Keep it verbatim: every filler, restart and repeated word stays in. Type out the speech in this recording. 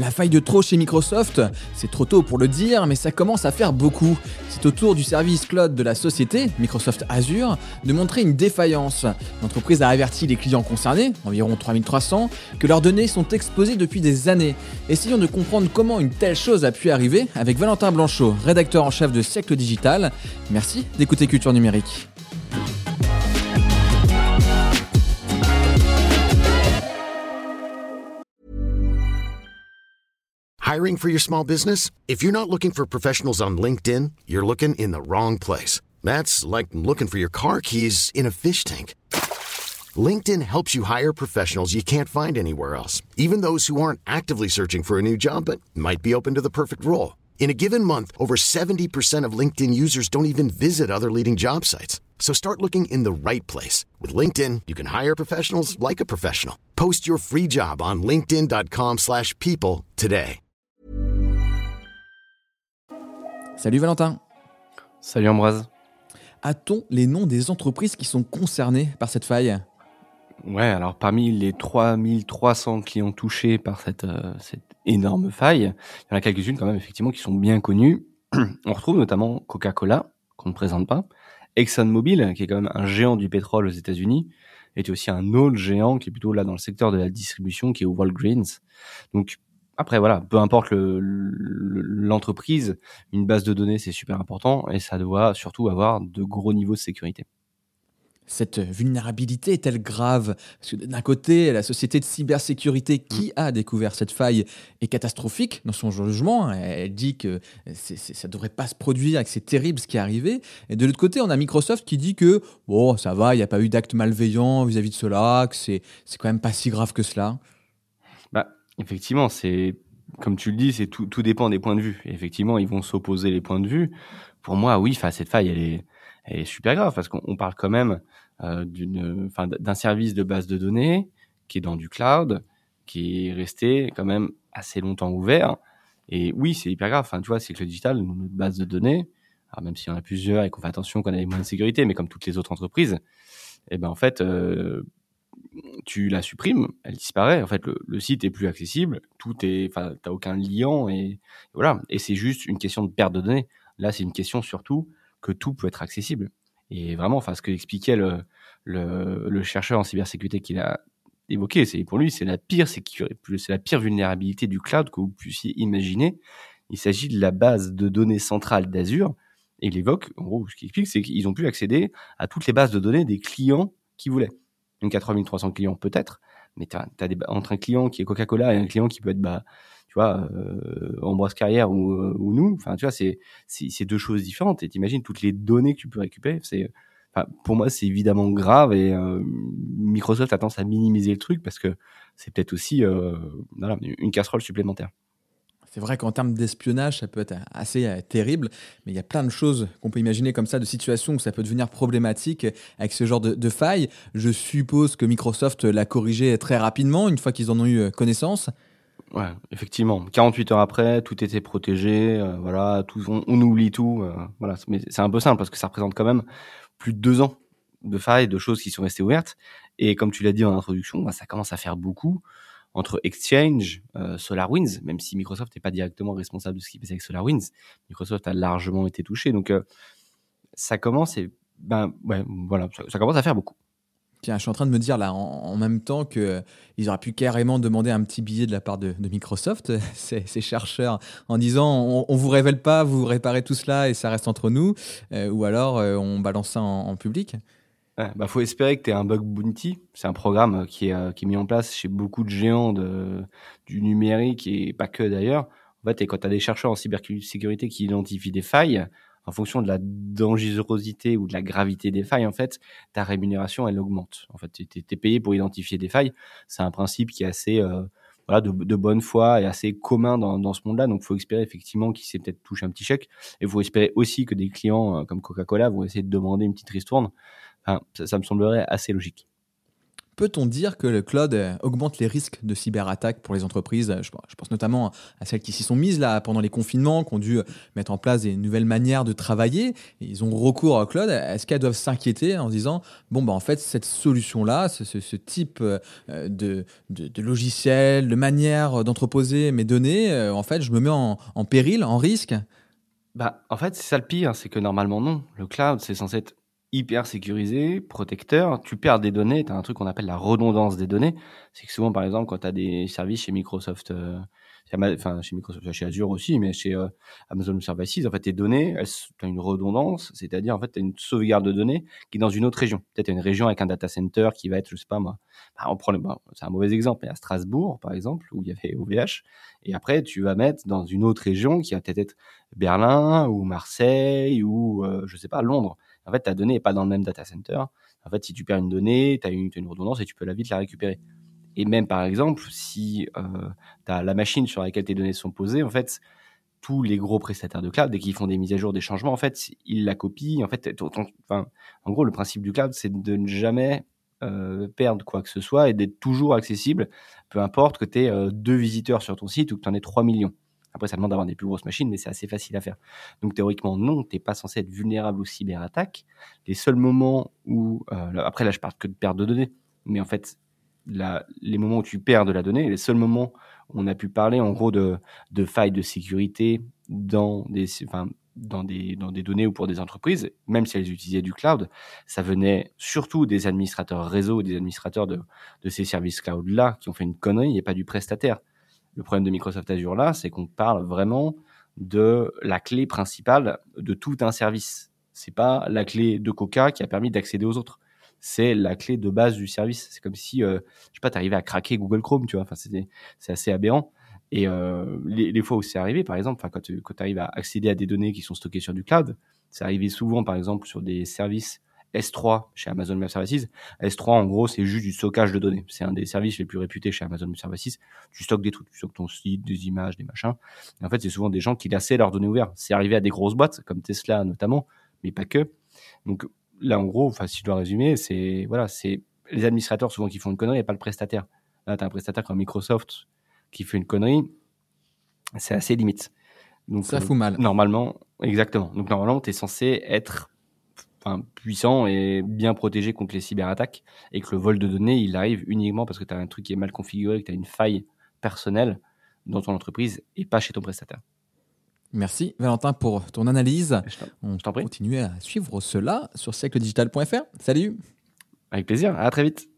La faille de trop chez Microsoft, c'est trop tôt pour le dire, mais ça commence à faire beaucoup. C'est au tour du service cloud de la société, Microsoft Azure, de montrer une défaillance. L'entreprise a averti les clients concernés, environ trois mille trois cents, que leurs données sont exposées depuis des années. Essayons de comprendre comment une telle chose a pu arriver avec Valentin Blanchot, rédacteur en chef de Siècle Digital. Merci d'écouter Culture Numérique. Hiring for your small business? If you're not looking for professionals on LinkedIn, you're looking in the wrong place. That's like looking for your car keys in a fish tank. LinkedIn helps you hire professionals you can't find anywhere else, even those who aren't actively searching for a new job but might be open to the perfect role. In a given month, over seventy percent of LinkedIn users don't even visit other leading job sites. So start looking in the right place. With LinkedIn, you can hire professionals like a professional. Post your free job on linkedin.com slash people today. Salut Valentin. Salut Ambroise. A-t-on les noms des entreprises qui sont concernées par cette faille ? Ouais, alors parmi les trois mille trois cents clients touchés par cette, euh, cette énorme faille, il y en a quelques-unes quand même effectivement qui sont bien connues. On retrouve notamment Coca-Cola, qu'on ne présente pas, ExxonMobil, qui est quand même un géant du pétrole aux États-Unis, et aussi un autre géant qui est plutôt là dans le secteur de la distribution, qui est Walgreens. Donc après voilà, peu importe le, le, l'entreprise, une base de données c'est super important et ça doit surtout avoir de gros niveaux de sécurité. Cette vulnérabilité est-elle grave ? Parce que d'un côté, la société de cybersécurité qui a découvert cette faille est catastrophique dans son jugement. Elle dit que c'est, c'est, ça ne devrait pas se produire et que c'est terrible ce qui est arrivé. Et de l'autre côté, on a Microsoft qui dit que bon, ça va, il n'y a pas eu d'acte malveillant vis-à-vis de cela, que c'est, c'est quand même pas si grave que cela. Bah, effectivement, c'est comme tu le dis, c'est tout, tout dépend des points de vue. Et effectivement, ils vont s'opposer les points de vue. Pour moi, oui, enfin, cette faille, elle est, elle est super grave parce qu'on on parle quand même euh, d'une, enfin, d'un service de base de données qui est dans du cloud, qui est resté quand même assez longtemps ouvert. Et oui, c'est hyper grave. Enfin, tu vois, c'est que le digital, notre base de données, alors même s'il y en a plusieurs et qu'on fait attention, qu'on a les moyens de sécurité, mais comme toutes les autres entreprises, eh ben en fait. Euh, tu la supprimes, elle disparaît. En fait, le, le site est plus accessible, tout est, enfin, t'as aucun lien et voilà. Et c'est juste une question de perte de données. Là, c'est une question surtout que tout peut être accessible. Et vraiment, enfin, ce que expliquait le, le, le chercheur en cybersécurité qu'il a évoqué, c'est pour lui, c'est la pire sécurité, c'est la pire vulnérabilité du cloud que vous puissiez imaginer. Il s'agit de la base de données centrale d'Azure. Et il évoque, en gros, ce qu'il explique, c'est qu'ils ont pu accéder à toutes les bases de données des clients qu'ils voulaient. Donc à trois mille trois cents clients peut-être, mais t'as, t'as des, entre un client qui est Coca-Cola et un client qui peut être, bah, tu vois, euh, Ambroise Carrière ou, euh, ou nous, enfin, tu vois, c'est, c'est, c'est deux choses différentes. Et t'imagines toutes les données que tu peux récupérer. C'est, enfin, pour moi, c'est évidemment grave et euh, Microsoft a tendance à minimiser le truc parce que c'est peut-être aussi euh, voilà, une casserole supplémentaire. C'est vrai qu'en termes d'espionnage, ça peut être assez euh, terrible, mais il y a plein de choses qu'on peut imaginer comme ça, de situations où ça peut devenir problématique avec ce genre de, de faille. Je suppose que Microsoft l'a corrigé très rapidement, une fois qu'ils en ont eu connaissance. Ouais, effectivement. quarante-huit heures après, tout était protégé, euh, voilà, tout, on, on oublie tout. Euh, voilà, mais c'est un peu simple parce que ça représente quand même plus de deux ans de failles, de choses qui sont restées ouvertes. Et comme tu l'as dit en introduction, bah, ça commence à faire beaucoup. Entre Exchange, euh, SolarWinds, même si Microsoft n'est pas directement responsable de ce qui se passe avec SolarWinds, Microsoft a largement été touché. Donc, euh, ça commence et, ben, ouais, voilà, ça, ça commence à faire beaucoup. Tiens, je suis en train de me dire là, en, en même temps qu'ils euh, auraient pu carrément demander un petit billet de la part de, de Microsoft, ces, ces chercheurs, en disant on, on vous révèle pas, vous réparez tout cela et ça reste entre nous, euh, ou alors euh, on balance ça en, en public. Ouais, bah faut espérer que tu aies un bug bounty. C'est un programme qui est, euh, qui est mis en place chez beaucoup de géants de, du numérique et pas que d'ailleurs. En fait, et quand tu as des chercheurs en cybersécurité qui identifient des failles, en fonction de la dangerosité ou de la gravité des failles, en fait, ta rémunération, elle augmente. En fait, tu es payé pour identifier des failles. C'est un principe qui est assez euh, voilà, de, de bonne foi et assez commun dans, dans ce monde-là. Donc, il faut espérer effectivement qu'il s'est peut-être touché un petit chèque. Et il faut espérer aussi que des clients euh, comme Coca-Cola vont essayer de demander une petite ristourne. Enfin, ça, ça me semblerait assez logique. Peut-on dire que le cloud euh, augmente les risques de cyberattaques pour les entreprises? Je, je pense notamment à celles qui s'y sont mises là pendant les confinements, qui ont dû mettre en place des nouvelles manières de travailler. Et ils ont recours au cloud. Est-ce qu'elles doivent s'inquiéter en se disant, bon, bah, en fait, cette solution-là, ce, ce- ce type euh, de, de, de logiciel, de manière d'entreposer mes données, euh, en fait, je me mets en, en péril, en risque? Bah, en fait, c'est ça le pire, c'est que normalement, non. Le cloud, c'est censé être hyper sécurisé, protecteur. Tu perds des données, tu as un truc qu'on appelle la redondance des données. C'est que souvent, par exemple, quand tu as des services chez Microsoft, euh, chez Ama- enfin, chez Microsoft, chez Azure aussi, mais chez euh, Amazon Web Services, en fait, tes données, tu as une redondance, c'est-à-dire, en fait, tu as une sauvegarde de données qui est dans une autre région. Peut-être une région avec un data center qui va être, je sais pas moi, bah, on prend le, bon, c'est un mauvais exemple, mais à Strasbourg, par exemple, où il y avait O V H, et après, tu vas mettre dans une autre région qui va peut-être être Berlin ou Marseille ou, euh, je sais pas, Londres. En fait, ta donnée n'est pas dans le même data center. En fait, si tu perds une donnée, tu as une, t'as une redondance et tu peux la vite la récupérer. Et même, par exemple, si euh, tu as la machine sur laquelle tes données sont posées, en fait, tous les gros prestataires de cloud, dès qu'ils font des mises à jour, des changements, en fait, ils la copient. En fait, ton- ton- enfin, en gros, le principe du cloud, c'est de ne jamais euh, perdre quoi que ce soit et d'être toujours accessible, peu importe que tu aies deux visiteurs sur ton site ou que tu en aies trois millions. Après, ça demande d'avoir des plus grosses machines, mais c'est assez facile à faire. Donc, théoriquement, non, tu n'es pas censé être vulnérable aux cyberattaques. Les seuls moments où... euh, là, après, là, je parle que de perte de données. Mais en fait, la- les moments où tu perds de la donnée, les seuls moments où on a pu parler, en gros, de, de failles de sécurité dans des, enfin, dans, des, dans des données ou pour des entreprises, même si elles utilisaient du cloud, ça venait surtout des administrateurs réseau, des administrateurs de, de ces services cloud-là qui ont fait une connerie et pas du prestataire. Le problème de Microsoft Azure là, c'est qu'on parle vraiment de la clé principale de tout un service. C'est pas la clé de Coca qui a permis d'accéder aux autres. C'est la clé de base du service. C'est comme si, euh, je sais pas, t'arrivais à craquer Google Chrome, tu vois. Enfin, c'est c'est assez aberrant. Et euh, les, les fois où c'est arrivé, par exemple, enfin, quand tu quand arrives à accéder à des données qui sont stockées sur du cloud, c'est arrivé souvent, par exemple, sur des services S trois chez Amazon Web Services. S trois, en gros, c'est juste du stockage de données. C'est un des services les plus réputés chez Amazon Web Services. Tu stockes des trucs, tu stockes ton site, des images, des machins. Et en fait, c'est souvent des gens qui laissaient leurs données ouvertes. C'est arrivé à des grosses boîtes, comme Tesla notamment, mais pas que. Donc là, en gros, enfin, si je dois résumer, c'est voilà, c'est les administrateurs souvent qui font une connerie et pas le prestataire. Là, tu as un prestataire comme Microsoft qui fait une connerie, c'est assez limite. Donc, Ça euh, fout mal. normalement, exactement. Donc, normalement, tu es censé être enfin, puissant et bien protégé contre les cyberattaques et que le vol de données, il arrive uniquement parce que tu as un truc qui est mal configuré, que tu as une faille personnelle dans ton entreprise et pas chez ton prestataire. Merci Valentin pour ton analyse. Je t'en- On je t'en prie. continue à suivre cela sur siècle digital point f r. Salut! Avec plaisir. À très vite.